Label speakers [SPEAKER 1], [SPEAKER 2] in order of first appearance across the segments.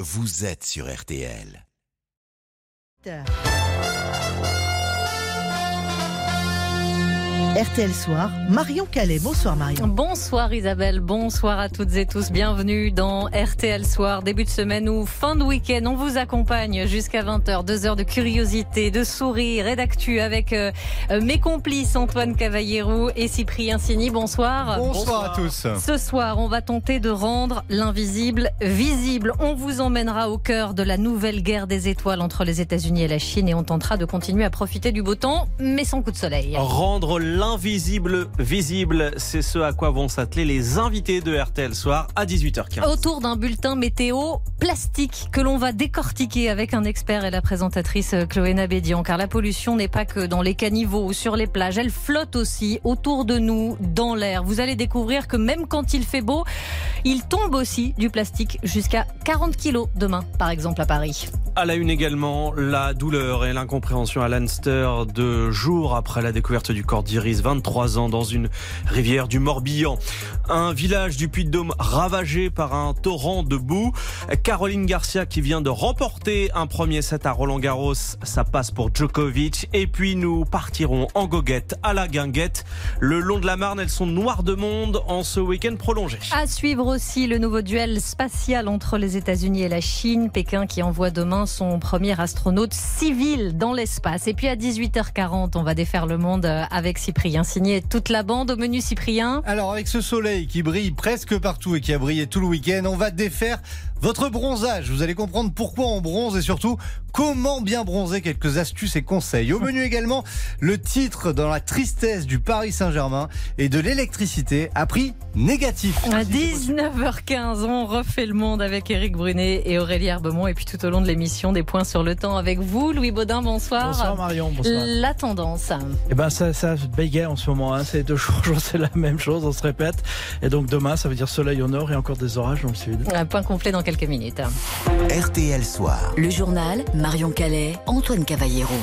[SPEAKER 1] vous êtes sur RTL.
[SPEAKER 2] RTL Soir, Marion Calais. Bonsoir Marion.
[SPEAKER 3] Bonsoir Isabelle, bonsoir à toutes et tous. Bienvenue dans RTL Soir, début de semaine ou fin de week-end. On vous accompagne jusqu'à 20h, 2 heures de curiosité, de sourire et d'actu avec mes complices Antoine Cavallero et Cyprien Signy. Bonsoir.
[SPEAKER 4] Bonsoir à tous.
[SPEAKER 3] Ce soir, on va tenter de rendre l'invisible visible. On vous emmènera au cœur de la nouvelle guerre des étoiles entre les États-Unis et la Chine et on tentera de continuer à profiter du beau temps, mais sans coup de soleil.
[SPEAKER 4] Rendre l'invisible visible, c'est ce à quoi vont s'atteler les invités de RTL Soir à 18h15.
[SPEAKER 3] Autour d'un bulletin météo plastique que l'on va décortiquer avec un expert et la présentatrice Chloé Nabédian. Car la pollution n'est pas que dans les caniveaux ou sur les plages, elle flotte aussi autour de nous, dans l'air. Vous allez découvrir que même quand il fait beau, il tombe aussi du plastique jusqu'à 40 kilos demain, par exemple à Paris.
[SPEAKER 4] À la une également, la douleur et l'incompréhension à Lanster 2 jours après la découverte du corps d'Iris, 23 ans, dans une rivière du Morbihan. Un village du Puy-de-Dôme ravagé par un torrent de boue. Caroline Garcia qui vient de remporter un premier set à Roland-Garros, ça passe pour Djokovic. Et puis nous partirons en goguette à la guinguette. Le long de la Marne, elles sont noires de monde en ce week-end prolongé.
[SPEAKER 3] À suivre aussi le nouveau duel spatial entre les États-Unis et la Chine. Pékin qui envoie demain son premier astronaute civil dans l'espace. Et puis à 18h40, on va défaire le monde avec Cyprien Signy et toute la bande. Au menu, Cyprien.
[SPEAKER 5] Alors avec ce soleil qui brille presque partout et qui a brillé tout le week-end, on va défaire votre bronzage. Vous allez comprendre pourquoi on bronze et surtout comment bien bronzer, quelques astuces et conseils. Au menu également, le titre dans la tristesse du Paris Saint-Germain et de l'électricité à prix négatif.
[SPEAKER 3] À 19h15, on refait le monde avec Éric Brunet et Aurélie Herbemont. Et puis tout au long de l'émission, des points sur le temps avec vous. Louis Baudin, bonsoir.
[SPEAKER 6] Bonsoir Marion, bonsoir.
[SPEAKER 3] La tendance.
[SPEAKER 6] Eh ben ça bégaye en ce moment, hein. C'est 2 jours, c'est la même chose, on se répète. Et donc demain, ça veut dire soleil au nord et encore des orages dans le sud.
[SPEAKER 3] Un point complet dans quelques minutes.
[SPEAKER 1] RTL Soir.
[SPEAKER 7] Le journal, Marion Calais, Antoine Cavallero.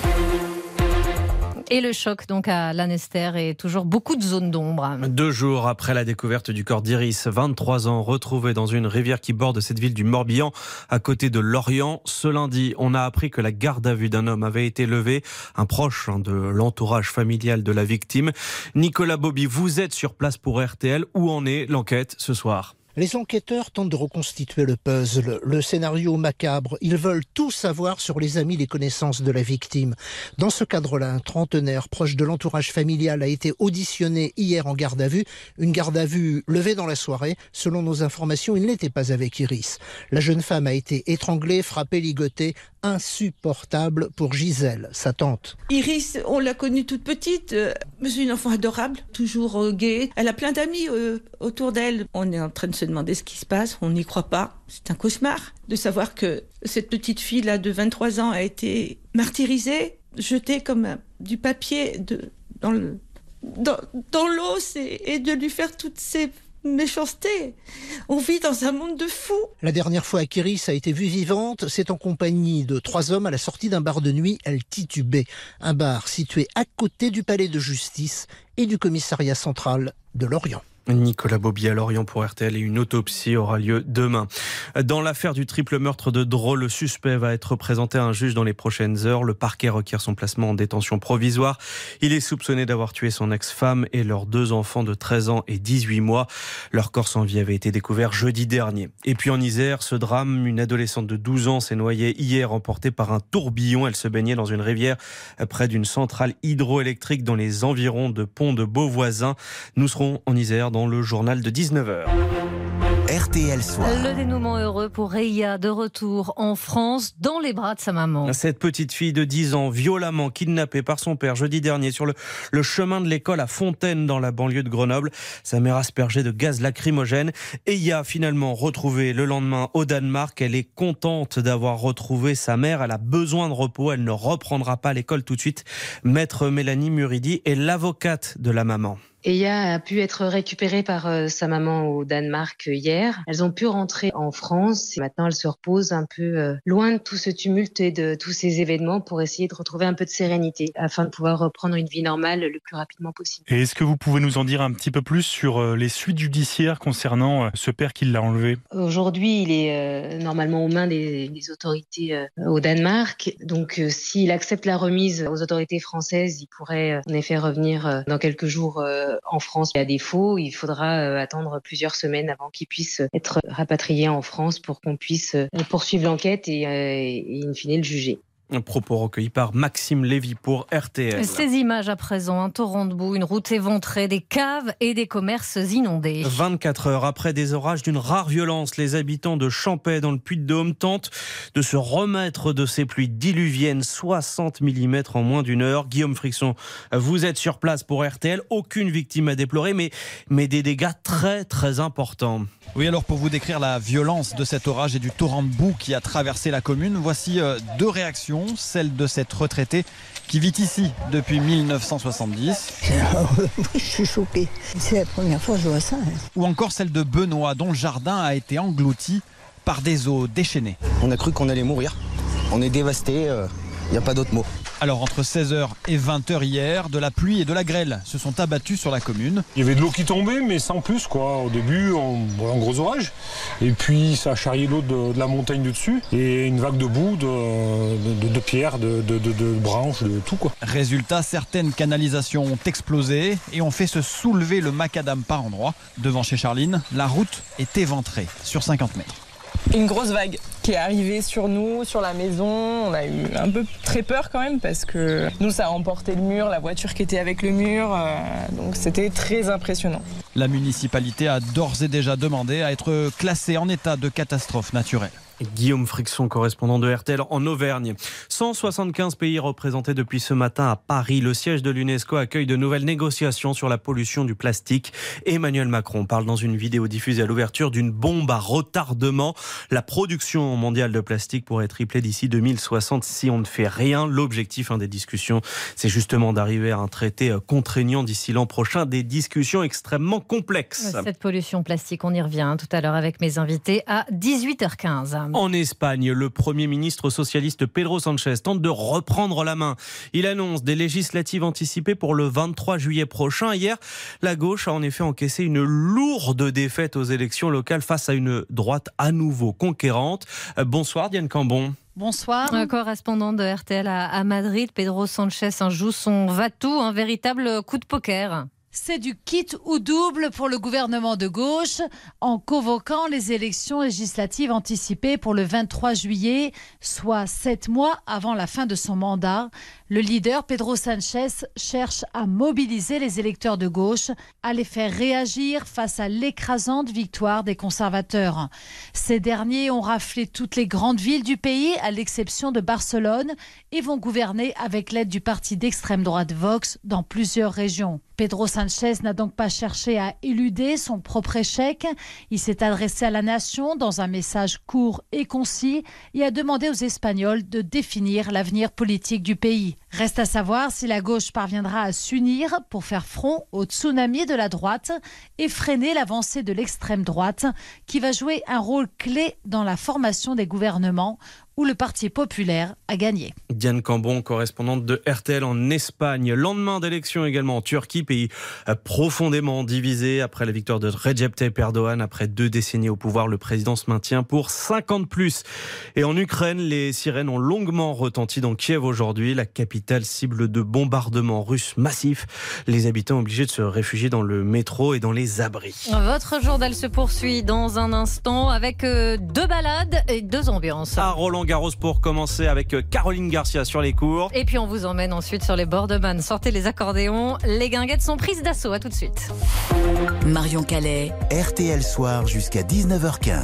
[SPEAKER 3] Et le choc donc à Lanester et toujours beaucoup de zones d'ombre.
[SPEAKER 4] 2 jours après la découverte du corps d'Iris, 23 ans, retrouvé dans une rivière qui borde cette ville du Morbihan, à côté de Lorient. Ce lundi, on a appris que la garde à vue d'un homme avait été levée, un proche de l'entourage familial de la victime. Nicolas Bobby, vous êtes sur place pour RTL. Où en est l'enquête ce soir ?
[SPEAKER 8] Les enquêteurs tentent de reconstituer le puzzle, le scénario macabre. Ils veulent tout savoir sur les amis, les connaissances de la victime. Dans ce cadre-là, un trentenaire proche de l'entourage familial a été auditionné hier en garde à vue. Une garde à vue levée dans la soirée. Selon nos informations, il n'était pas avec Iris. La jeune femme a été étranglée, frappée, ligotée. Insupportable pour Gisèle, sa tante.
[SPEAKER 9] Iris, on l'a connue toute petite. C'est une enfant adorable, toujours gaie. Elle a plein d'amis autour d'elle. On est en train de se demander ce qui se passe. On n'y croit pas. C'est un cauchemar de savoir que cette petite fille-là de 23 ans a été martyrisée, jetée comme du papier dans l'os et de lui faire toutes ces méchanceté. On vit dans un monde de fous.
[SPEAKER 8] La dernière fois qu'Iris a été vue vivante, c'est en compagnie de 3 hommes à la sortie d'un bar de nuit. Elle titubait. Un bar situé à côté du palais de justice et du commissariat central de Lorient.
[SPEAKER 4] Nicolas Bobby à Lorient pour RTL et une autopsie aura lieu demain. Dans l'affaire du triple meurtre de Dreux, le suspect va être présenté à un juge dans les prochaines heures. Le parquet requiert son placement en détention provisoire. Il est soupçonné d'avoir tué son ex-femme et leurs 2 enfants de 13 ans et 18 mois. Leur corps sans vie avait été découvert jeudi dernier. Et puis en Isère, ce drame, une adolescente de 12 ans s'est noyée hier, emportée par un tourbillon. Elle se baignait dans une rivière près d'une centrale hydroélectrique dans les environs de Pont de Beauvoisin. Nous serons en Isère dans le journal de 19h.
[SPEAKER 1] RTL Soir.
[SPEAKER 3] Le dénouement heureux pour Reia, de retour en France, dans les bras de sa maman.
[SPEAKER 4] Cette petite fille de 10 ans, violemment kidnappée par son père jeudi dernier sur le chemin de l'école à Fontaine, dans la banlieue de Grenoble. Sa mère aspergée de gaz lacrymogène. Reia, finalement retrouvée le lendemain au Danemark. Elle est contente d'avoir retrouvé sa mère. Elle a besoin de repos. Elle ne reprendra pas l'école tout de suite. Maître Mélanie Muridi est l'avocate de la maman.
[SPEAKER 10] Eya a pu être récupérée par sa maman au Danemark hier. Elles ont pu rentrer en France. Et maintenant, elles se reposent un peu loin de tout ce tumulte et de tous ces événements pour essayer de retrouver un peu de sérénité afin de pouvoir reprendre une vie normale le plus rapidement possible.
[SPEAKER 11] Et est-ce que vous pouvez nous en dire un petit peu plus sur les suites judiciaires concernant ce père qui l'a enlevé ?
[SPEAKER 10] Aujourd'hui, il est normalement aux mains des autorités au Danemark. Donc, s'il accepte la remise aux autorités françaises, il pourrait en effet revenir dans quelques jours en France. À défaut, il faudra attendre plusieurs semaines avant qu'il puisse être rapatrié en France pour qu'on puisse poursuivre l'enquête et in fine le juger.
[SPEAKER 4] Un propos recueilli par Maxime Lévy pour RTL.
[SPEAKER 3] Ces images à présent, un torrent de boue, une route éventrée, des caves et des commerces inondés.
[SPEAKER 4] 24 heures après des orages d'une rare violence, les habitants de Champais dans le Puy-de-Dôme tentent de se remettre de ces pluies diluviennes, 60 mm en moins d'une heure. Guillaume Frixon, vous êtes sur place pour RTL. Aucune victime à déplorer, mais des dégâts très très importants.
[SPEAKER 12] Oui, alors pour vous décrire la violence de cet orage et du torrent de boue qui a traversé la commune, voici deux réactions. Celle de cette retraitée qui vit ici depuis 1970.
[SPEAKER 13] Je suis choquée. C'est la première fois que je vois ça.
[SPEAKER 12] Ou encore celle de Benoît, dont le jardin a été englouti par des eaux déchaînées.
[SPEAKER 14] On a cru qu'on allait mourir. On est dévasté, il n'y a pas d'autre mot.
[SPEAKER 12] Alors entre 16h et 20h hier, de la pluie et de la grêle se sont abattus sur la commune.
[SPEAKER 15] Il y avait de l'eau qui tombait, mais sans plus, quoi. Au début, un gros orage. Et puis ça a charrié l'eau de la montagne de dessus. Et une vague de boue, de pierres, de branches, de tout, quoi.
[SPEAKER 12] Résultat, certaines canalisations ont explosé et ont fait se soulever le macadam par endroits. Devant chez Charline, la route est éventrée sur 50 mètres.
[SPEAKER 16] Une grosse vague qui est arrivée sur nous, sur la maison. On a eu un peu très peur quand même parce que nous, ça a emporté le mur, la voiture qui était avec le mur. Donc c'était très impressionnant.
[SPEAKER 12] La municipalité a d'ores et déjà demandé à être classée en état de catastrophe naturelle.
[SPEAKER 4] Guillaume Frixon, correspondant de RTL en Auvergne. 175 pays représentés depuis ce matin à Paris. Le siège de l'UNESCO accueille de nouvelles négociations sur la pollution du plastique. Emmanuel Macron parle dans une vidéo diffusée à l'ouverture d'une bombe à retardement. La production mondiale de plastique pourrait tripler d'ici 2060 si on ne fait rien. L'objectif des discussions, c'est justement d'arriver à un traité contraignant d'ici l'an prochain. Des discussions extrêmement complexes.
[SPEAKER 3] Cette pollution plastique, on y revient tout à l'heure avec mes invités à 18h15.
[SPEAKER 4] En Espagne, le Premier ministre socialiste Pedro Sánchez tente de reprendre la main. Il annonce des législatives anticipées pour le 23 juillet prochain. Hier, la gauche a en effet encaissé une lourde défaite aux élections locales face à une droite à nouveau conquérante. Bonsoir Diane Cambon.
[SPEAKER 2] Bonsoir.
[SPEAKER 3] Un correspondant de RTL à Madrid, Pedro Sánchez joue son va-tout, un véritable coup de poker.
[SPEAKER 17] C'est du kit ou double pour le gouvernement de gauche en convoquant les élections législatives anticipées pour le 23 juillet, soit 7 mois avant la fin de son mandat. Le leader Pedro Sánchez cherche à mobiliser les électeurs de gauche, à les faire réagir face à l'écrasante victoire des conservateurs. Ces derniers ont raflé toutes les grandes villes du pays, à l'exception de Barcelone, et vont gouverner avec l'aide du parti d'extrême droite Vox dans plusieurs régions. Pedro Sánchez n'a donc pas cherché à éluder son propre échec. Il s'est adressé à la nation dans un message court et concis et a demandé aux Espagnols de définir l'avenir politique du pays. Reste à savoir si la gauche parviendra à s'unir pour faire front au tsunami de la droite et freiner l'avancée de l'extrême droite qui va jouer un rôle clé dans la formation des gouvernements où le Parti populaire a gagné.
[SPEAKER 4] Diane Cambon, correspondante de RTL en Espagne. Lendemain d'élection également en Turquie, pays profondément divisé après la victoire de Recep Tayyip Erdogan. Après 2 décennies au pouvoir, le président se maintient pour 50 plus. Et en Ukraine, les sirènes ont longuement retenti dans Kiev aujourd'hui. La capitale cible de bombardements russes massifs. Les habitants obligés de se réfugier dans le métro et dans les abris.
[SPEAKER 3] Votre journal se poursuit dans un instant avec 2 balades et 2 ambiances.
[SPEAKER 4] À Roland-Garros pour commencer avec Caroline Garcia sur les cours.
[SPEAKER 3] Et puis on vous emmène ensuite sur les bords de Man. Sortez les accordéons, les guinguettes sont prises d'assaut. À tout de suite.
[SPEAKER 7] Marion Calais.
[SPEAKER 1] RTL Soir jusqu'à 19h15.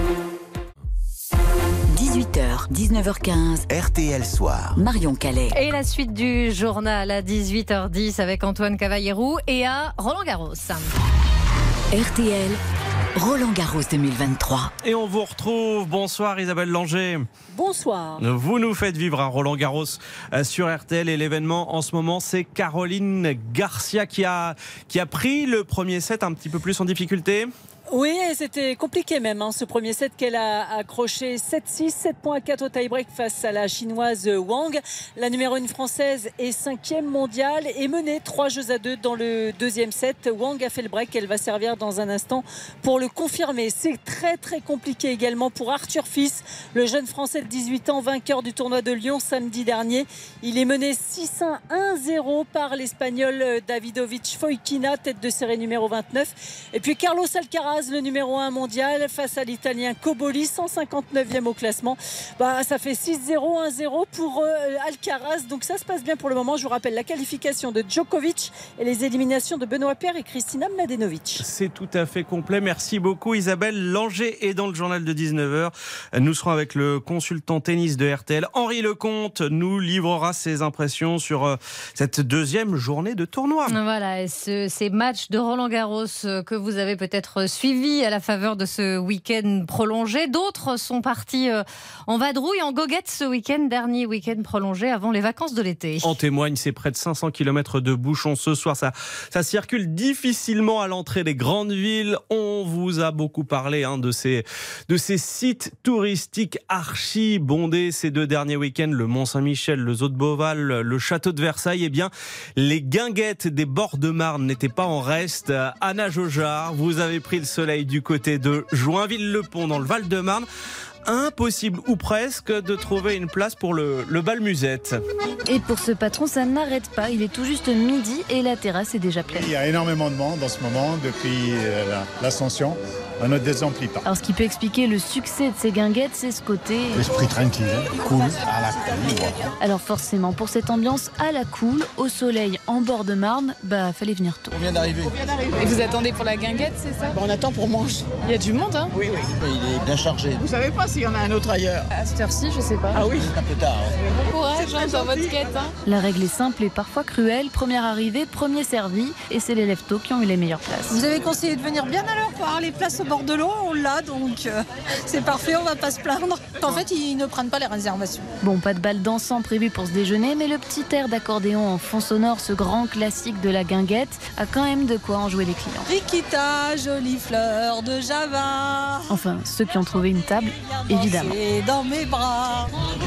[SPEAKER 7] 18h, 19h15.
[SPEAKER 1] RTL Soir.
[SPEAKER 7] Marion Calais.
[SPEAKER 3] Et la suite du journal à 18h10 avec Antoine Cavallero et à Roland-Garros.
[SPEAKER 7] RTL. Roland Garros 2023.
[SPEAKER 4] Et on vous retrouve. Bonsoir Isabelle Langer.
[SPEAKER 18] Bonsoir.
[SPEAKER 4] Vous nous faites vivre un Roland Garros sur RTL et l'événement en ce moment, c'est Caroline Garcia qui a pris le premier set un petit peu plus en difficulté.
[SPEAKER 18] Oui, et c'était compliqué même, ce premier set qu'elle a accroché 7-6, 7 points à 4 au tie-break face à la chinoise Wang. La numéro 1 française est 5e mondiale et menée 3-2 dans le deuxième set. Wang a fait le break, elle va servir dans un instant pour le confirmer. C'est très très compliqué également pour Arthur Fils, le jeune français de 18 ans, vainqueur du tournoi de Lyon samedi dernier. Il est mené 6-1, 1-0 par l'espagnol Davidovich Fokina, tête de série numéro 29. Et puis Carlos Alcaraz, le numéro 1 mondial, face à l'italien Cobolli, 159e au classement. Ça fait 6-0, 1-0 pour Alcaraz. Donc ça se passe bien pour le moment. Je vous rappelle la qualification de Djokovic et les éliminations de Benoît Paire et Kristina Mladenovic.
[SPEAKER 4] C'est tout à fait complet. Merci beaucoup Isabelle Langer. Et dans le journal de 19h, nous serons avec le consultant tennis de RTL, Henri Lecomte, nous livrera ses impressions sur cette deuxième journée de tournoi.
[SPEAKER 3] Voilà, et ces matchs de Roland Garros que vous avez peut-être suivis à la faveur de ce week-end prolongé. D'autres sont partis en vadrouille, en goguette ce week-end, dernier week-end prolongé avant les vacances de l'été.
[SPEAKER 4] En témoigne, c'est près de 500 km de bouchons ce soir. Ça circule difficilement à l'entrée des grandes villes. On vous a beaucoup parlé de ces sites touristiques archi bondés ces 2 derniers week-ends. Le Mont-Saint-Michel, le Zoo de Beauval, le Château de Versailles. Eh bien, les guinguettes des bords de Marne n'étaient pas en reste. Anna Jaugeard, vous avez pris le soleil du côté de Joinville-le-Pont dans le Val-de-Marne. Impossible ou presque de trouver une place pour le bal musette.
[SPEAKER 19] Et pour ce patron, ça n'arrête pas. Il est tout juste midi et la terrasse est déjà pleine.
[SPEAKER 20] Il y a énormément de monde en ce moment depuis l'ascension. On ne désemplit pas.
[SPEAKER 19] Alors ce qui peut expliquer le succès de ces guinguettes, c'est ce côté...
[SPEAKER 20] Esprit tranquille, cool, à la cool.
[SPEAKER 19] Alors forcément, pour cette ambiance à la cool, au soleil, en bord de Marne, fallait venir tôt.
[SPEAKER 20] On vient d'arriver.
[SPEAKER 16] Et vous attendez pour la guinguette, c'est ça?
[SPEAKER 13] On attend pour manger.
[SPEAKER 16] Il y a du monde, hein?
[SPEAKER 13] Oui.
[SPEAKER 20] Il est bien chargé.
[SPEAKER 13] Vous savez pas s'il y en a un autre ailleurs?
[SPEAKER 16] À cette heure-ci, je sais pas.
[SPEAKER 13] Ah oui?
[SPEAKER 20] Un peu tard.
[SPEAKER 16] Bon courage dans votre quête.
[SPEAKER 19] La règle est simple et parfois cruelle. Première arrivée, premier servi. Et c'est les lève-tôt qui ont eu les meilleures places.
[SPEAKER 2] Vous avez conseillé de venir bien à l'heure pour avoir les places au bord de l'eau. On l'a, donc c'est parfait, on va pas se plaindre. En fait, ils ne prennent pas les réservations.
[SPEAKER 19] Bon, pas de bal dansant prévu pour ce déjeuner, mais le petit air d'accordéon en fond sonore, ce grand classique de la guinguette, a quand même de quoi en jouer les clients.
[SPEAKER 2] Rikita, jolie fleur de Java.
[SPEAKER 19] Enfin, ceux qui ont trouvé une table, évidemment.
[SPEAKER 2] Dans mes bras.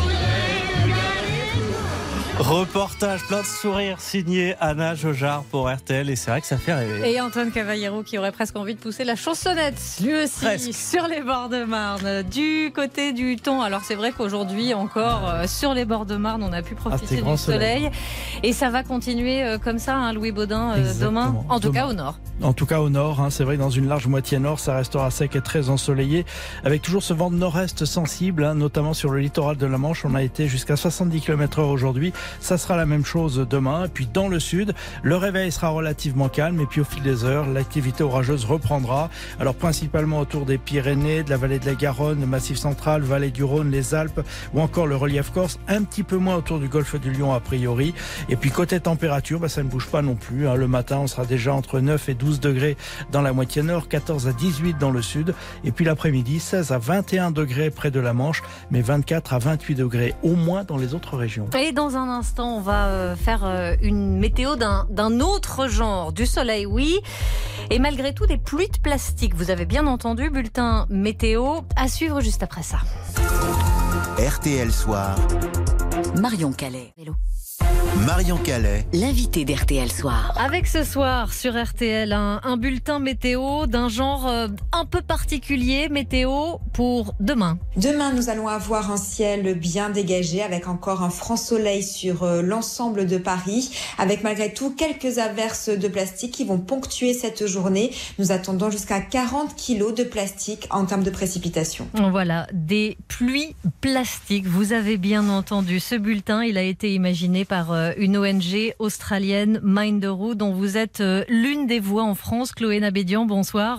[SPEAKER 4] Reportage plein de sourires signé Anna Jaugeard pour RTL et c'est vrai que ça fait rêver.
[SPEAKER 3] Et Antoine Cavallero qui aurait presque envie de pousser la chansonnette, lui aussi, presque. Sur les bords de Marne, du côté du Thon. Alors c'est vrai qu'aujourd'hui encore, sur les bords de Marne, on a pu profiter du soleil. Et ça va continuer comme ça, Louis Baudin, demain, en tout cas au nord.
[SPEAKER 6] En tout cas au nord, c'est vrai, dans une large moitié nord, ça restera sec et très ensoleillé, avec toujours ce vent de nord-est sensible, notamment sur le littoral de la Manche. On a été jusqu'à 70 km/h aujourd'hui. Ça sera la même chose demain. Et puis dans le sud, le réveil sera relativement calme. Et puis au fil des heures, l'activité orageuse reprendra. Alors principalement autour des Pyrénées, de la vallée de la Garonne, le Massif central, vallée du Rhône, les Alpes ou encore le relief corse. Un petit peu moins autour du golfe du Lion a priori. Et puis côté température, ça ne bouge pas non plus. Le matin, on sera déjà entre 9 et 12 degrés dans la moitié nord, 14 à 18 dans le sud. Et puis l'après-midi, 16 à 21 degrés près de la Manche, mais 24 à 28 degrés au moins dans les autres régions.
[SPEAKER 3] Et dans un instant, on va faire une météo d'un autre genre. Du soleil, oui. Et malgré tout, des pluies de plastique. Vous avez bien entendu, bulletin météo à suivre juste après ça.
[SPEAKER 1] RTL Soir.
[SPEAKER 7] Marion Calais.
[SPEAKER 1] Marion Calais,
[SPEAKER 7] l'invité d'RTL Soir.
[SPEAKER 3] Avec ce soir sur RTL, un bulletin météo d'un genre un peu particulier, météo pour demain.
[SPEAKER 21] Demain, nous allons avoir un ciel bien dégagé avec encore un franc soleil sur l'ensemble de Paris, avec malgré tout quelques averses de plastique qui vont ponctuer cette journée. Nous attendons jusqu'à 40 kilos de plastique en termes de précipitations.
[SPEAKER 3] Voilà, des pluies plastiques. Vous avez bien entendu. Ce bulletin, il a été imaginé par une ONG australienne, Minderoo, dont vous êtes l'une des voix en France. Chloé Nabédian, bonsoir.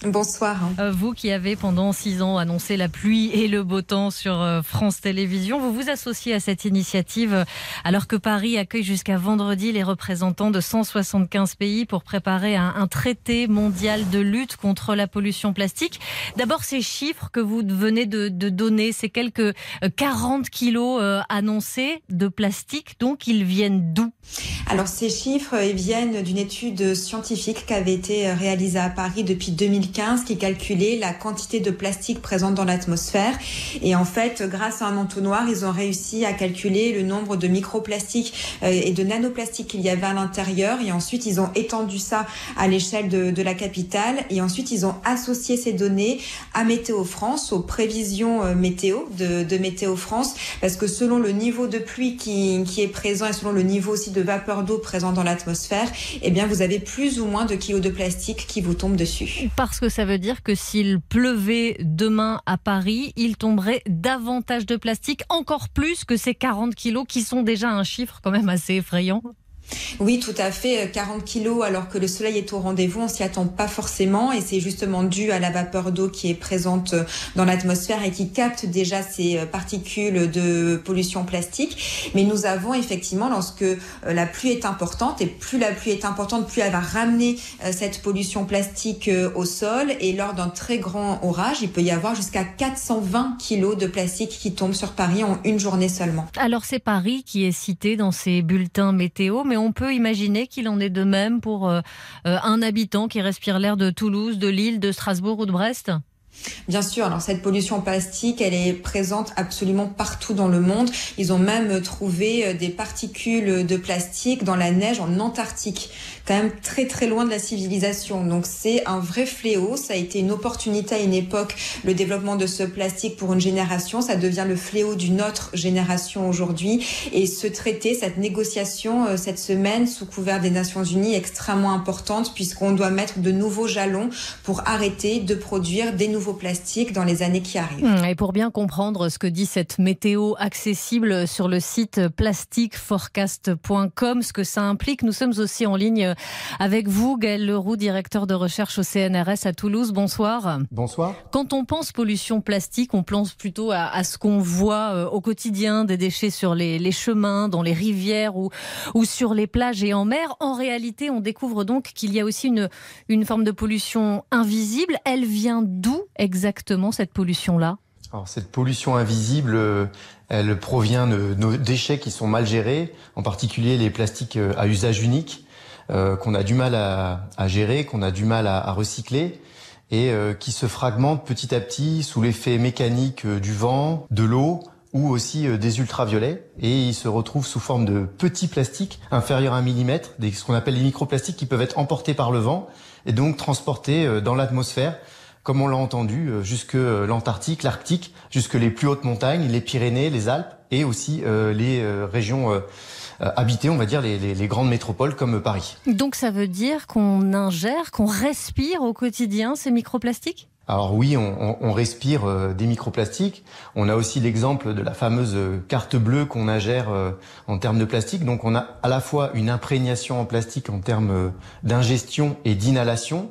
[SPEAKER 21] Bonsoir.
[SPEAKER 3] Vous qui avez pendant 6 ans annoncé la pluie et le beau temps sur France Télévisions, vous vous associez à cette initiative alors que Paris accueille jusqu'à vendredi les représentants de 175 pays pour préparer un traité mondial de lutte contre la pollution plastique. D'abord, ces chiffres que vous venez de donner, ces quelques 40 kilos annoncés de plastique, donc ils viennent d'où ?
[SPEAKER 21] Alors ces chiffres viennent d'une étude scientifique qui avait été réalisée à Paris depuis 2015 qui calculait la quantité de plastique présente dans l'atmosphère. Et en fait, grâce à un entonnoir, ils ont réussi à calculer le nombre de microplastiques et de nanoplastiques qu'il y avait à l'intérieur. Et ensuite, ils ont étendu ça à l'échelle de la capitale. Et ensuite, ils ont associé ces données à Météo France, aux prévisions météo de Météo France. Parce que selon le niveau de pluie qui est présent et selon le niveau aussi de vapeur d'eau présent dans l'atmosphère, eh bien vous avez plus ou moins de kilos de plastique qui vous tombent dessus.
[SPEAKER 3] Parce que ça veut dire que s'il pleuvait demain à Paris, il tomberait davantage de plastique, encore plus que ces 40 kilos qui sont déjà un chiffre quand même assez effrayant.
[SPEAKER 21] Oui, tout à fait. 40 kilos alors que le soleil est au rendez-vous, on s'y attend pas forcément et c'est justement dû à la vapeur d'eau qui est présente dans l'atmosphère et qui capte déjà ces particules de pollution plastique. Mais nous avons effectivement, lorsque la pluie est importante, et plus la pluie est importante, plus elle va ramener cette pollution plastique au sol, et lors d'un très grand orage, il peut y avoir jusqu'à 420 kilos de plastique qui tombent sur Paris en une journée seulement.
[SPEAKER 3] Alors c'est Paris qui est cité dans ces bulletins météo, mais on peut imaginer qu'il en est de même pour un habitant qui respire l'air de Toulouse, de Lille, de Strasbourg ou de Brest ?
[SPEAKER 21] Bien sûr, alors cette pollution plastique, elle est présente absolument partout dans le monde. Ils ont même trouvé des particules de plastique dans la neige en Antarctique, quand même très très loin de la civilisation. Donc c'est un vrai fléau, ça a été une opportunité à une époque, le développement de ce plastique pour une génération, ça devient le fléau d'une autre génération aujourd'hui. Et ce traité, cette négociation cette semaine sous couvert des Nations Unies est extrêmement importante puisqu'on doit mettre de nouveaux jalons pour arrêter de produire des nouveaux plastiques dans les années qui arrivent.
[SPEAKER 3] Et pour bien comprendre ce que dit cette météo accessible sur le site plasticforecast.com, ce que ça implique, nous sommes aussi en ligne avec vous, Gaël Leroux, directeur de recherche au CNRS à Toulouse. Bonsoir.
[SPEAKER 5] Bonsoir.
[SPEAKER 3] Quand on pense pollution plastique, on pense plutôt à ce qu'on voit au quotidien, des déchets sur les chemins, dans les rivières ou sur les plages et en mer. En réalité, on découvre donc qu'il y a aussi une forme de pollution invisible. Elle vient d'où exactement cette pollution-là ?
[SPEAKER 5] Alors, cette pollution invisible, elle provient de nos déchets qui sont mal gérés, en particulier les plastiques à usage unique, qu'on a du mal à gérer, qu'on a du mal à recycler et qui se fragmentent petit à petit sous l'effet mécanique du vent, de l'eau ou aussi des ultraviolets, et ils se retrouvent sous forme de petits plastiques inférieurs à 1 millimètre, ce qu'on appelle les microplastiques qui peuvent être emportés par le vent et donc transportés dans l'atmosphère, comme on l'a entendu, jusque l'Antarctique, l'Arctique, jusque les plus hautes montagnes, les Pyrénées, les Alpes et aussi les régions habitées, on va dire les grandes métropoles comme Paris.
[SPEAKER 3] Donc ça veut dire qu'on ingère, qu'on respire au quotidien ces microplastiques ?
[SPEAKER 5] Alors oui, on respire des microplastiques. On a aussi l'exemple de la fameuse carte bleue qu'on ingère en termes de plastique. Donc on a à la fois une imprégnation en plastique en termes d'ingestion et d'inhalation.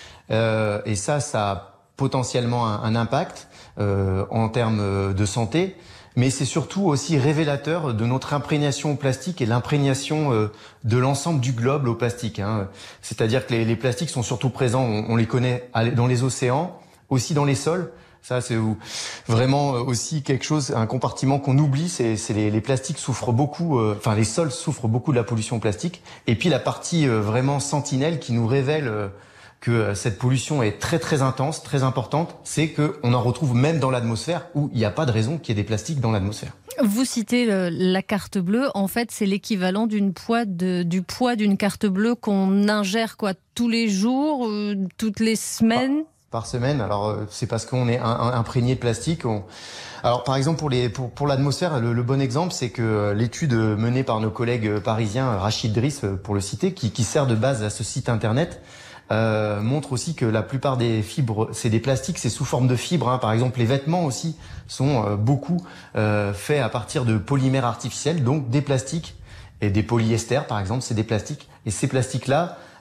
[SPEAKER 5] Et ça a potentiellement un impact en termes de santé, mais c'est surtout aussi révélateur de notre imprégnation au plastique et l'imprégnation de l'ensemble du globe au plastique. C'est-à-dire que les plastiques sont surtout présents, on les connaît dans les océans, aussi dans les sols. Ça, c'est vraiment aussi quelque chose, un compartiment qu'on oublie, c'est les plastiques souffrent beaucoup, les sols souffrent beaucoup de la pollution plastique. Et puis la partie vraiment sentinelle qui nous révèle que cette pollution est très très intense, très importante, c'est qu'on en retrouve même dans l'atmosphère où il n'y a pas de raison qu'il y ait des plastiques dans l'atmosphère.
[SPEAKER 3] Vous citez la carte bleue, en fait c'est l'équivalent du poids d'une carte bleue qu'on ingère tous les jours, toutes les semaines
[SPEAKER 5] par semaine. Alors c'est parce qu'on est imprégné de plastique. Alors par exemple pour l'atmosphère, le bon exemple c'est que l'étude menée par nos collègues parisiens, Rachid Driss pour le citer, qui sert de base à ce site internet, montre aussi que la plupart des fibres, c'est des plastiques, c'est sous forme de fibres. Par exemple, les vêtements aussi sont beaucoup faits à partir de polymères artificiels, donc des plastiques et des polyesters, par exemple, c'est des plastiques. Et ces plastiques-là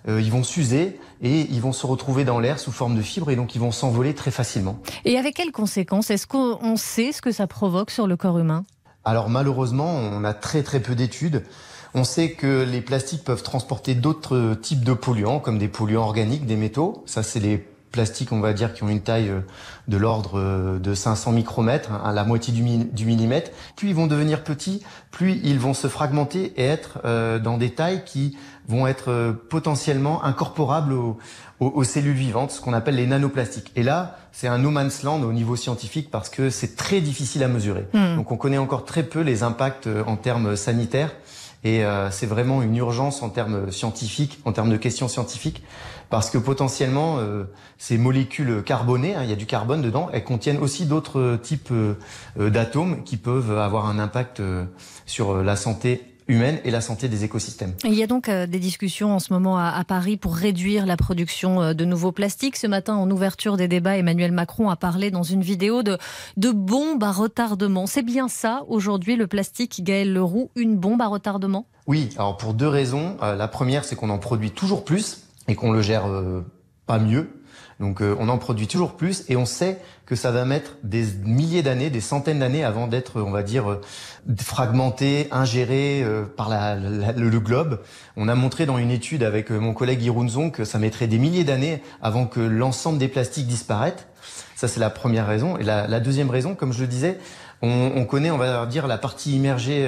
[SPEAKER 5] ils vont s'user et ils vont se retrouver dans l'air sous forme de fibres et donc ils vont s'envoler très facilement.
[SPEAKER 3] Et avec quelles conséquences? Est-ce qu'on sait ce que ça provoque sur le corps humain?
[SPEAKER 5] Alors malheureusement, on a très peu d'études. On sait que les plastiques peuvent transporter d'autres types de polluants, comme des polluants organiques, des métaux. Ça, c'est les plastiques, on va dire, qui ont une taille de l'ordre de 500 micromètres, à la moitié du millimètre. Plus ils vont devenir petits, plus ils vont se fragmenter et être dans des tailles qui vont être potentiellement incorporables aux cellules vivantes, ce qu'on appelle les nanoplastiques. Et là, c'est un no man's land au niveau scientifique parce que c'est très difficile à mesurer. Donc on connaît encore très peu les impacts en termes sanitaires. Et c'est vraiment une urgence en termes scientifiques, en termes de questions scientifiques, parce que potentiellement, ces molécules carbonées, il y a du carbone dedans, elles contiennent aussi d'autres types d'atomes qui peuvent avoir un impact sur la santé humaine et la santé des écosystèmes.
[SPEAKER 3] Il y a donc des discussions en ce moment à Paris pour réduire la production de nouveaux plastiques. Ce matin, en ouverture des débats, Emmanuel Macron a parlé dans une vidéo de bombes à retardement. C'est bien ça, aujourd'hui, le plastique, Gaël Leroux, une bombe à retardement?
[SPEAKER 5] Oui, alors pour 2 raisons. La première, c'est qu'on en produit toujours plus et qu'on le gère pas mieux. Donc on en produit toujours plus et on sait que ça va mettre des milliers d'années, des centaines d'années avant d'être, on va dire, fragmenté, ingéré par le globe. On a montré dans une étude avec mon collègue Irunzon que ça mettrait des milliers d'années avant que l'ensemble des plastiques disparaissent. Ça, c'est la première raison. Et la deuxième raison, comme je le disais, on connaît, on va dire, la partie émergée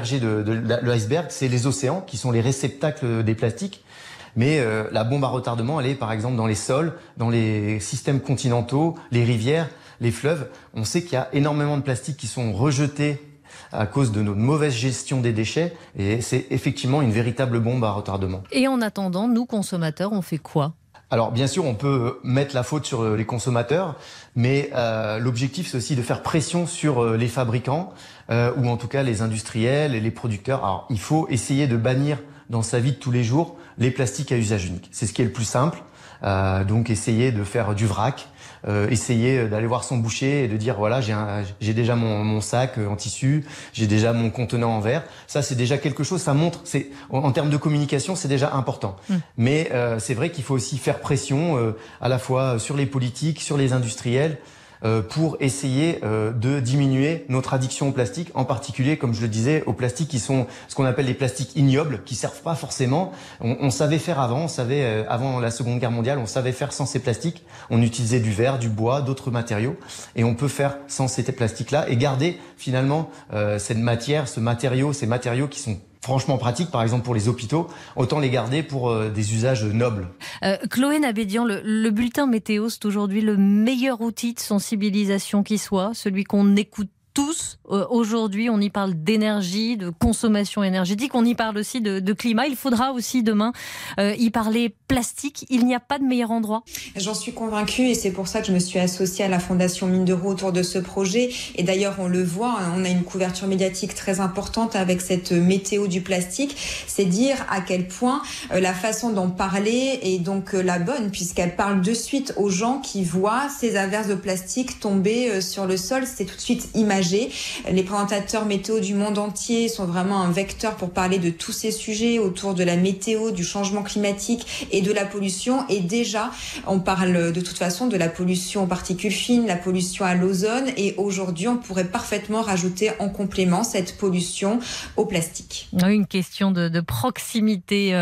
[SPEAKER 5] de l'iceberg, c'est les océans qui sont les réceptacles des plastiques. Mais la bombe à retardement, elle est par exemple dans les sols, dans les systèmes continentaux, les rivières, les fleuves. On sait qu'il y a énormément de plastiques qui sont rejetés à cause de notre mauvaise gestion des déchets. Et c'est effectivement une véritable bombe à retardement.
[SPEAKER 3] Et en attendant, nous, consommateurs, on fait quoi ?
[SPEAKER 5] Alors bien sûr, on peut mettre la faute sur les consommateurs, mais l'objectif, c'est aussi de faire pression sur les fabricants, ou en tout cas les industriels et les producteurs. Alors il faut essayer de bannir dans sa vie de tous les jours les plastiques à usage unique. C'est ce qui est le plus simple. Donc essayer de faire du vrac, essayer d'aller voir son boucher et de dire voilà, j'ai déjà mon sac en tissu, j'ai déjà mon contenant en verre. Ça, c'est déjà quelque chose, ça montre, en termes de communication, c'est déjà important. Mais c'est vrai qu'il faut aussi faire pression à la fois sur les politiques, sur les industriels, pour essayer de diminuer notre addiction au plastique, en particulier, comme je le disais, aux plastiques qui sont ce qu'on appelle les plastiques ignobles, qui servent pas forcément. On savait faire avant, avant la Seconde Guerre mondiale, on savait faire sans ces plastiques. On utilisait du verre, du bois, d'autres matériaux, et on peut faire sans ces plastiques-là et garder finalement cette matière, ces matériaux qui sont franchement pratique, par exemple pour les hôpitaux, autant les garder pour des usages nobles.
[SPEAKER 3] Chloé Nabédian, le bulletin météo, c'est aujourd'hui le meilleur outil de sensibilisation qui soit, celui qu'on écoute tous. Aujourd'hui, on y parle d'énergie, de consommation énergétique, on y parle aussi de climat. Il faudra aussi demain y parler plastique. Il n'y a pas de meilleur endroit.
[SPEAKER 21] J'en suis convaincue et c'est pour ça que je me suis associée à la Fondation Mine de Roue autour de ce projet. Et d'ailleurs, on le voit, on a une couverture médiatique très importante avec cette météo du plastique. C'est dire à quel point la façon d'en parler est donc la bonne, puisqu'elle parle de suite aux gens qui voient ces averses de plastique tomber sur le sol. C'est tout de suite imagé. Les présentateurs météo du monde entier sont vraiment un vecteur pour parler de tous ces sujets autour de la météo, du changement climatique et de la pollution. Et déjà, on parle de toute façon de la pollution aux particules fines, la pollution à l'ozone. Et aujourd'hui, on pourrait parfaitement rajouter en complément cette pollution au plastique.
[SPEAKER 3] Une question de proximité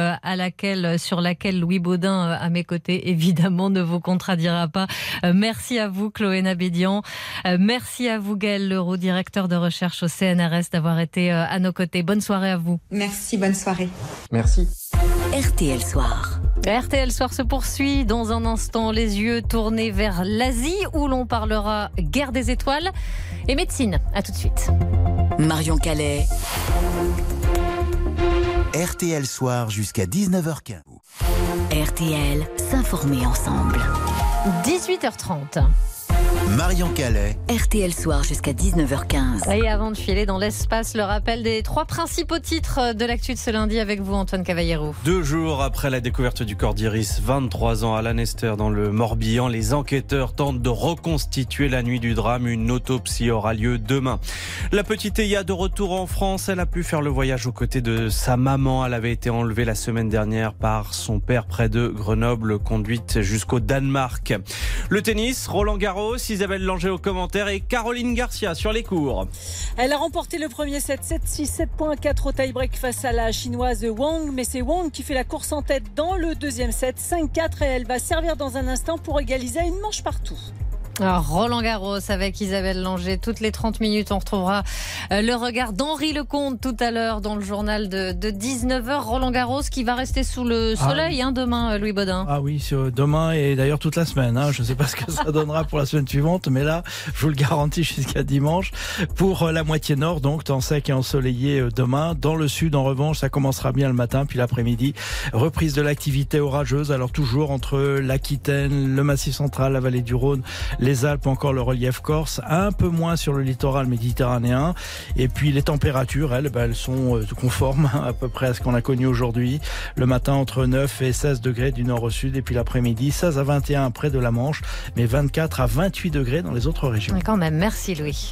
[SPEAKER 3] sur laquelle Louis Baudin, à mes côtés, évidemment, ne vous contradira pas. Merci à vous, Chloé Nabédian. Merci à vous, Gaël Leroux, directeur de recherche au CNRS, d'avoir été à nos côtés. Bonne soirée à vous.
[SPEAKER 21] Merci, bonne soirée.
[SPEAKER 5] Merci.
[SPEAKER 7] RTL Soir.
[SPEAKER 3] RTL Soir se poursuit dans un instant, les yeux tournés vers l'Asie, où l'on parlera guerre des étoiles et médecine. À tout de suite.
[SPEAKER 7] Marion Calais.
[SPEAKER 1] RTL Soir jusqu'à 19h15.
[SPEAKER 7] RTL, s'informer ensemble.
[SPEAKER 3] 18h30.
[SPEAKER 1] Marion Calais.
[SPEAKER 7] RTL Soir jusqu'à 19h15.
[SPEAKER 3] Et avant de filer dans l'espace, le rappel des 3 principaux titres de l'actu de ce lundi avec vous, Antoine Cavallero.
[SPEAKER 4] 2 jours après la découverte du corps d'Iris, 23 ans, à Lanester dans le Morbihan, les enquêteurs tentent de reconstituer la nuit du drame. Une autopsie aura lieu demain. La petite Eya de retour en France, elle a pu faire le voyage aux côtés de sa maman. Elle avait été enlevée la semaine dernière par son père près de Grenoble, conduite jusqu'au Danemark. Le tennis, Roland-Garros, Isabelle Langer au commentaire et Caroline Garcia sur les cours.
[SPEAKER 18] Elle a remporté le premier set 7-6, 7.4 au tie-break face à la chinoise Wang, mais c'est Wang qui fait la course en tête dans le deuxième set, 5-4, et elle va servir dans un instant pour égaliser à une manche partout.
[SPEAKER 3] Alors, Roland Garros avec Isabelle Langer. Toutes les 30 minutes, on retrouvera le regard d'Henri Lecomte tout à l'heure dans le journal de 19h. Roland Garros qui va rester sous le soleil demain, Louis Baudin.
[SPEAKER 6] Ah oui, demain et d'ailleurs toute la semaine. Je ne sais pas ce que ça donnera pour la semaine suivante, mais là, je vous le garantis jusqu'à dimanche. Pour la moitié nord, donc, temps sec et ensoleillé demain. Dans le sud, en revanche, ça commencera bien le matin, puis l'après-midi. Reprise de l'activité orageuse, alors toujours entre l'Aquitaine, le Massif central, la vallée du Rhône, les Alpes, encore le relief corse, un peu moins sur le littoral méditerranéen. Et puis les températures, elles sont conformes à peu près à ce qu'on a connu aujourd'hui. Le matin, entre 9 et 16 degrés du nord au sud, et puis l'après-midi, 16 à 21 près de la Manche, mais 24 à 28 degrés dans les autres régions.
[SPEAKER 3] Et quand même, merci Louis.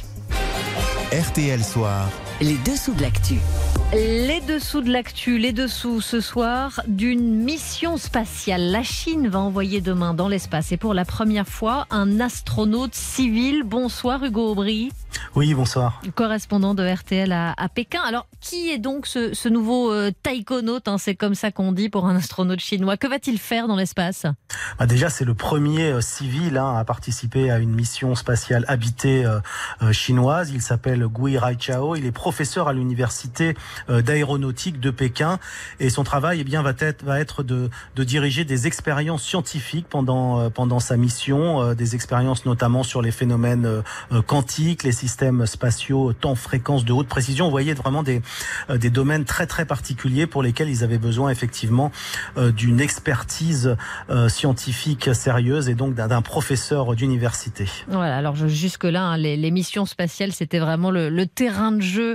[SPEAKER 1] RTL Soir.
[SPEAKER 7] Les dessous de l'actu.
[SPEAKER 3] Les dessous de l'actu, les dessous ce soir d'une mission spatiale. La Chine va envoyer demain dans l'espace et pour la première fois un astronaute civil. Bonsoir Hugo Aubry.
[SPEAKER 9] Oui, bonsoir.
[SPEAKER 3] Correspondant de RTL à Pékin. Alors, qui est donc ce nouveau taïkonaute, c'est comme ça qu'on dit pour un astronaute chinois. Que va-t-il faire dans l'espace ?
[SPEAKER 9] Déjà, c'est le premier civil à participer à une mission spatiale habitée chinoise. Il s'appelle Gui Raichao. Il est professeur à l'université d'aéronautique de Pékin. Et son travail va être de diriger des expériences scientifiques pendant sa mission. Des expériences notamment sur les phénomènes quantiques, les systèmes spatiaux, temps, fréquence de haute précision. Vous voyez vraiment des domaines très très particuliers pour lesquels ils avaient besoin effectivement d'une expertise scientifique sérieuse et donc d'un professeur d'université.
[SPEAKER 3] Voilà, alors jusque-là, les missions spatiales, c'était vraiment le terrain de jeu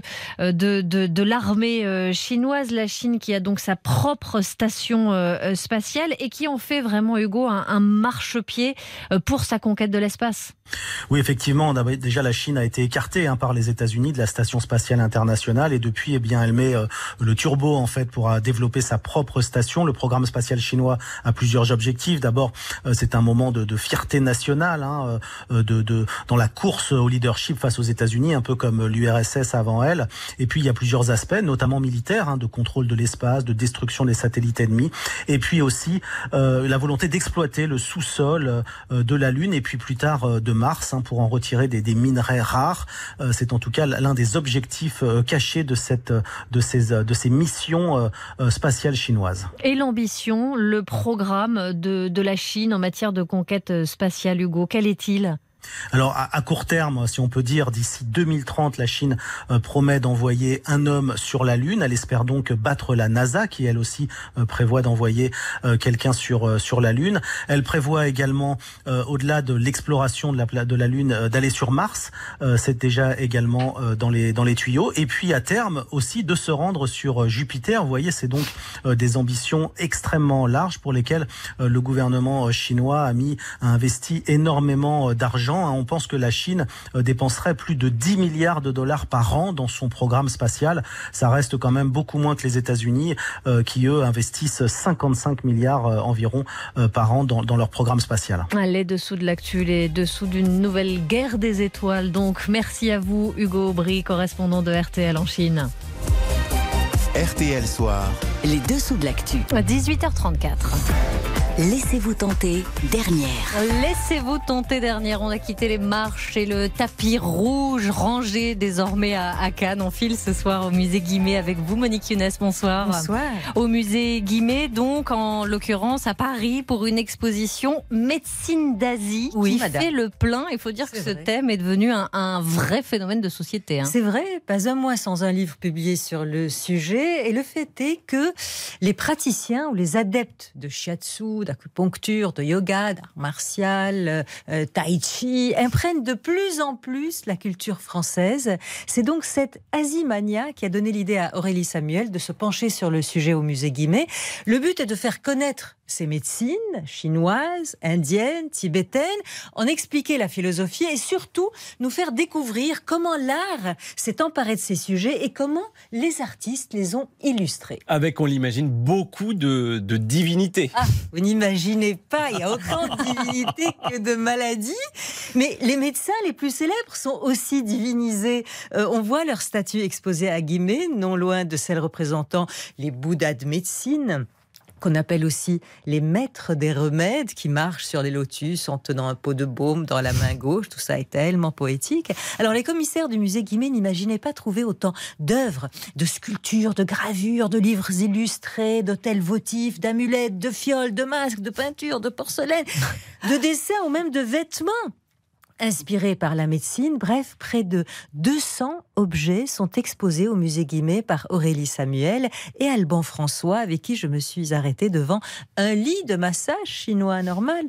[SPEAKER 3] de l'armée chinoise. La Chine qui a donc sa propre station spatiale et qui en fait vraiment, Hugo, un marchepied pour sa conquête de l'espace.
[SPEAKER 9] Oui, effectivement, déjà la Chine a été écartée par les États-Unis de la station spatiale internationale et depuis, elle met le turbo en fait pour développer sa propre station. Le programme spatial chinois a plusieurs objectifs. D'abord, c'est un moment de fierté nationale, dans la course au leadership face aux États-Unis, un peu comme l'URSS avant elle. Et puis il y a plusieurs aspects, notamment militaires, de contrôle de l'espace, de destruction des satellites ennemis, et puis aussi la volonté d'exploiter le sous-sol de la Lune et puis plus tard de Mars pour en retirer des minerais rares. C'est en tout cas l'un des objectifs cachés de ces missions spatiales chinoises.
[SPEAKER 3] Et l'ambition, le programme de la Chine en matière de conquête spatiale, Hugo, quel est-il ?
[SPEAKER 9] Alors à court terme, si on peut dire, d'ici 2030, la Chine promet d'envoyer un homme sur la Lune. Elle espère donc battre la NASA, qui elle aussi prévoit d'envoyer quelqu'un sur la Lune. Elle prévoit également, au-delà de l'exploration de la Lune, d'aller sur Mars. C'est déjà également dans les tuyaux. Et puis à terme aussi de se rendre sur Jupiter. Vous voyez, c'est donc des ambitions extrêmement larges pour lesquelles le gouvernement chinois a investi énormément d'argent. On pense que la Chine dépenserait plus de 10 milliards de dollars par an dans son programme spatial. Ça reste quand même beaucoup moins que les États-Unis qui, eux, investissent 55 milliards environ par an dans leur programme spatial.
[SPEAKER 3] Les dessous de l'actu, les dessous d'une nouvelle guerre des étoiles. Donc, merci à vous, Hugo Aubry, correspondant de RTL en Chine.
[SPEAKER 1] RTL Soir.
[SPEAKER 7] Les dessous de l'actu.
[SPEAKER 3] 18h34.
[SPEAKER 7] Laissez-vous tenter, dernière.
[SPEAKER 3] Laissez-vous tenter, dernière. On a quitté les marches et le tapis rouge rangé désormais à Cannes. On file ce soir au musée Guimet avec vous, Monique Younes. Bonsoir.
[SPEAKER 22] Bonsoir.
[SPEAKER 3] Au musée Guimet, donc, en l'occurrence à Paris, pour une exposition Médecine d'Asie qui fait le plein. Il faut dire que ce thème est devenu un vrai phénomène de société.
[SPEAKER 22] C'est vrai, pas un mois sans un livre publié sur le sujet. Et le fait est que les praticiens ou les adeptes de shiatsu, shiatsu, d'acupuncture, de yoga, d'art martial, tai chi, imprègne de plus en plus la culture française. C'est donc cette Asimania qui a donné l'idée à Aurélie Samuel de se pencher sur le sujet au musée Guimet. Le but est de faire connaître ces médecines chinoises, indiennes, tibétaines, en expliquer la philosophie et surtout nous faire découvrir comment l'art s'est emparé de ces sujets et comment les artistes les ont illustrés.
[SPEAKER 4] Avec, on l'imagine, beaucoup de divinités.
[SPEAKER 22] Ah, vous n'imaginez pas, il y a autant de divinités que de maladies. Mais les médecins les plus célèbres sont aussi divinisés. On voit leurs statues exposées à Guimet, non loin de celles représentant les Bouddhas de médecine, qu'on appelle aussi les maîtres des remèdes, qui marchent sur les lotus en tenant un pot de baume dans la main gauche. Tout ça est tellement poétique. Alors les commissaires du musée Guimet n'imaginaient pas trouver autant d'œuvres, de sculptures, de gravures, de livres illustrés, d'autels votifs, d'amulettes, de fioles, de masques, de peintures, de porcelaine, de dessins ou même de vêtements inspirés par la médecine. Bref, près de 200 objets sont exposés au musée Guimet par Aurélie Samuel et Alban François, avec qui je me suis arrêtée devant un lit de massage chinois normal.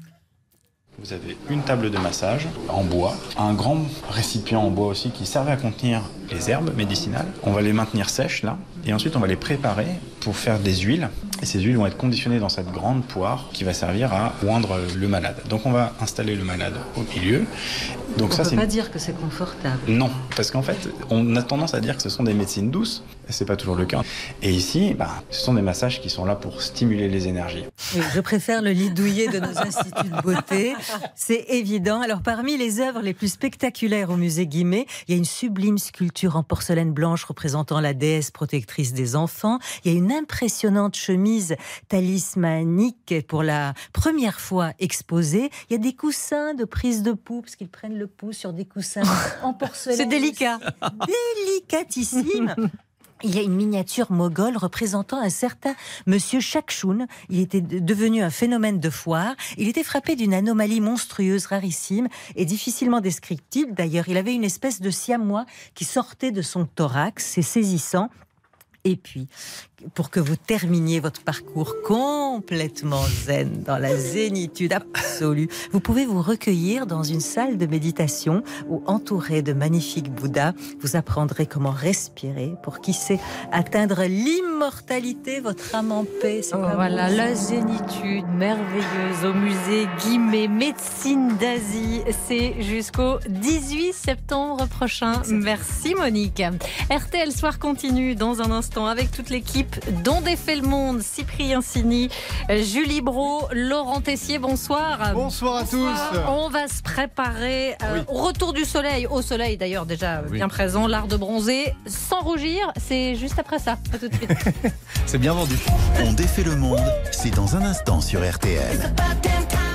[SPEAKER 8] Vous avez une table de massage en bois, un grand récipient en bois aussi qui servait à contenir les herbes médicinales. On va les maintenir sèches là, et ensuite on va les préparer pour faire des huiles. Et ces huiles vont être conditionnées dans cette grande poire qui va servir à oindre le malade. Donc on va installer le malade au milieu. Donc
[SPEAKER 22] on ne peut pas dire que c'est confortable.
[SPEAKER 8] Non, parce qu'en fait, on a tendance à dire que ce sont des médecines douces, et c'est pas toujours le cas. Et ici, ce sont des massages qui sont là pour stimuler les énergies.
[SPEAKER 22] Oui, je préfère le lit douillet de nos instituts de beauté, c'est évident. Alors parmi les œuvres les plus spectaculaires au musée Guimet, il y a une sublime sculpture en porcelaine blanche représentant la déesse protectrice des enfants. Il y a une impressionnante chemise talismanique pour la première fois exposée. Il y a des coussins de prise de pouls, parce qu'ils prennent le pouls sur des coussins en porcelaine. C'est délicat. Délicatissime. Il y a une miniature moghole représentant un certain monsieur Chakchoun. Il était devenu un phénomène de foire. Il était frappé d'une anomalie monstrueuse, rarissime et difficilement descriptible. D'ailleurs, il avait une espèce de siamois qui sortait de son thorax. C'est saisissant. Et puis, pour que vous terminiez votre parcours complètement zen, dans la zénitude absolue, vous pouvez vous recueillir dans une salle de méditation où, entouré de magnifiques Bouddhas, vous apprendrez comment respirer pour, qui sait, atteindre l'immortalité, votre âme en paix.
[SPEAKER 3] Voilà, la zénitude merveilleuse au musée Guimet, médecine d'Asie. C'est jusqu'au 18 septembre prochain. Merci Monique. RTL Soir continue dans un instant avec toute l'équipe dont défait le monde. Cyprien Sini, Julie Brault, Laurent Tessier, bonsoir.
[SPEAKER 11] Bonsoir à tous.
[SPEAKER 3] On va se préparer au retour du soleil. Au soleil d'ailleurs déjà bien présent, l'art de bronzer sans rougir. C'est juste après ça. À tout de suite.
[SPEAKER 11] C'est bien vendu.
[SPEAKER 1] On défait le monde, c'est dans un instant sur RTL.